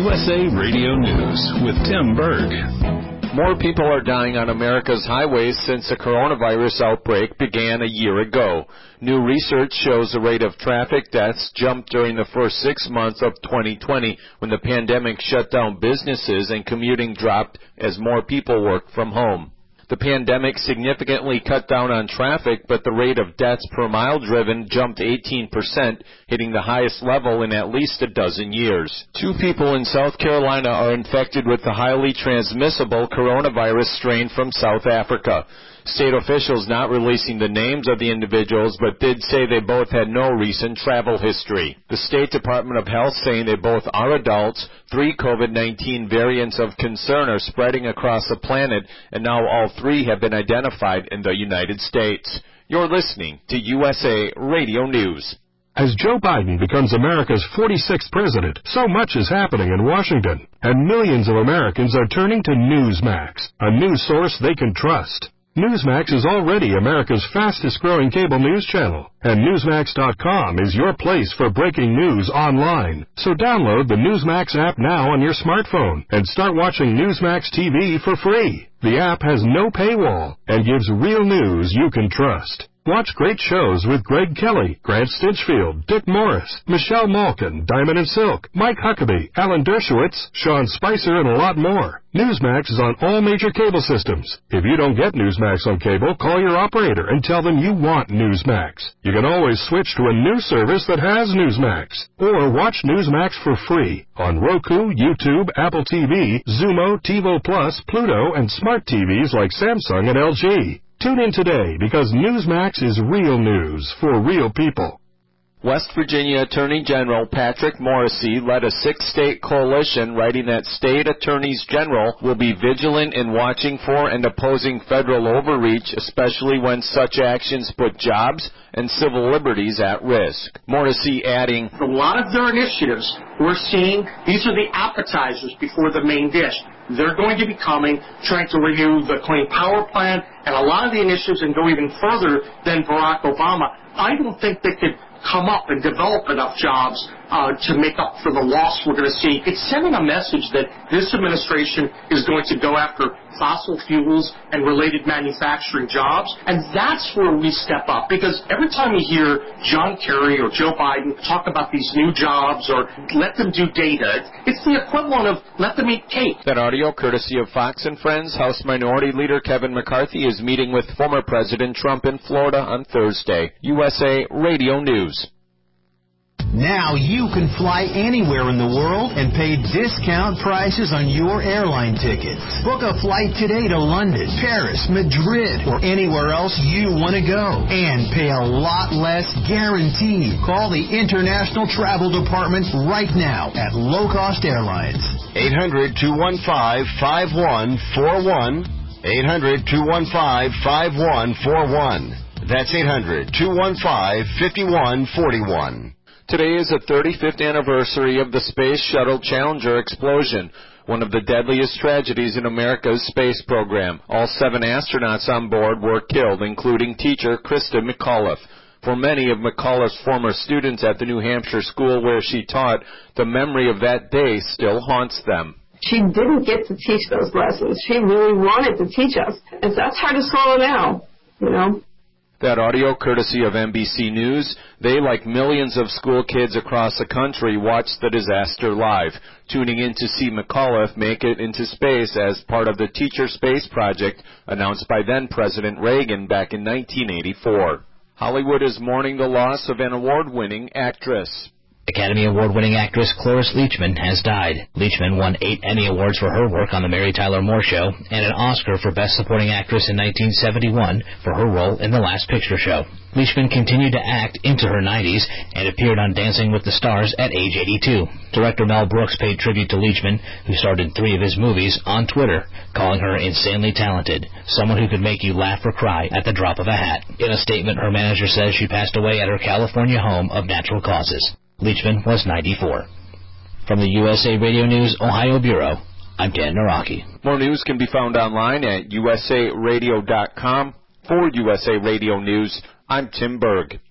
USA Radio News with Tim Berg. More people are dying on America's highways since the coronavirus outbreak began a year ago. New research shows the rate of traffic deaths jumped during the first 6 months of 2020 when the pandemic shut down businesses and commuting dropped as more people worked from home. The pandemic significantly cut down on traffic, but the rate of deaths per mile driven jumped 18%, hitting the highest level in at least a dozen years. 2 people in South Carolina are infected with the highly transmissible coronavirus strain from South Africa. State officials not releasing the names of the individuals, but did say they both had no recent travel history. The State Department of Health saying they both are adults. 3 COVID-19 variants of concern are spreading across the planet, and now all 3 have been identified in the United States. You're listening to USA Radio News. As Joe Biden becomes America's 46th president, so much is happening in Washington, and millions of Americans are turning to Newsmax, a news source they can trust. Newsmax is already America's fastest-growing cable news channel, and Newsmax.com is your place for breaking news online. So download the Newsmax app now on your smartphone and start watching Newsmax TV for free. The app has no paywall and gives real news you can trust. Watch great shows with Greg Kelly, Grant Stinchfield, Dick Morris, Michelle Malkin, Diamond and Silk, Mike Huckabee, Alan Dershowitz, Sean Spicer, and a lot more. Newsmax is on all major cable systems. If you don't get Newsmax on cable, call your operator and tell them you want Newsmax. You can always switch to a new service that has Newsmax. Or watch Newsmax for free on Roku, YouTube, Apple TV, Xumo, TiVo Plus, Pluto, and smart TVs like Samsung and LG. Tune in today because Newsmax is real news for real people. West Virginia Attorney General Patrick Morrisey led a 6-state coalition writing that state attorneys general will be vigilant in watching for and opposing federal overreach, especially when such actions put jobs and civil liberties at risk. Morrisey adding, a lot of their initiatives we're seeing, these are the appetizers before the main dish. They're going to be coming, trying to renew the Clean Power Plan, and a lot of the initiatives and go even further than Barack Obama. I don't think they could come up and develop enough jobs to make up for the loss we're going to see. It's sending a message that this administration is going to go after fossil fuels and related manufacturing jobs, and that's where we step up, because every time you hear John Kerry or Joe Biden talk about these new jobs or let them do data, it's the equivalent of let them eat cake. That audio courtesy of Fox and Friends. House Minority Leader Kevin McCarthy is meeting with former President Trump in Florida on Thursday. USA Radio News. Now you can fly anywhere in the world and pay discount prices on your airline tickets. Book a flight today to London, Paris, Madrid, or anywhere else you want to go. And pay a lot less guaranteed. Call the International Travel Department right now at Low Cost Airlines. 800-215-5141. 800-215-5141. That's 800-215-5141. Today is the 35th anniversary of the Space Shuttle Challenger explosion, one of the deadliest tragedies in America's space program. All 7 astronauts on board were killed, including teacher Krista McAuliffe. For many of McAuliffe's former students at the New Hampshire school where she taught, the memory of that day still haunts them. She didn't get to teach those lessons. She really wanted to teach us, and that's hard to swallow now, you know. That audio courtesy of NBC News. They, like millions of school kids across the country, watched the disaster live, tuning in to see McAuliffe make it into space as part of the Teacher Space Project announced by then-President Reagan back in 1984. Hollywood is mourning the loss of an award-winning actress. Academy Award-winning actress Cloris Leachman has died. Leachman won 8 Emmy Awards for her work on The Mary Tyler Moore Show and an Oscar for Best Supporting Actress in 1971 for her role in The Last Picture Show. Leachman continued to act into her 90s and appeared on Dancing with the Stars at age 82. Director Mel Brooks paid tribute to Leachman, who starred in 3 of his movies, on Twitter, calling her insanely talented, someone who could make you laugh or cry at the drop of a hat. In a statement, her manager says she passed away at her California home of natural causes. Leachman was 94. From the USA Radio News Ohio Bureau, I'm Dan Naraki. More news can be found online at usaradio.com. For USA Radio News, I'm Tim Berg.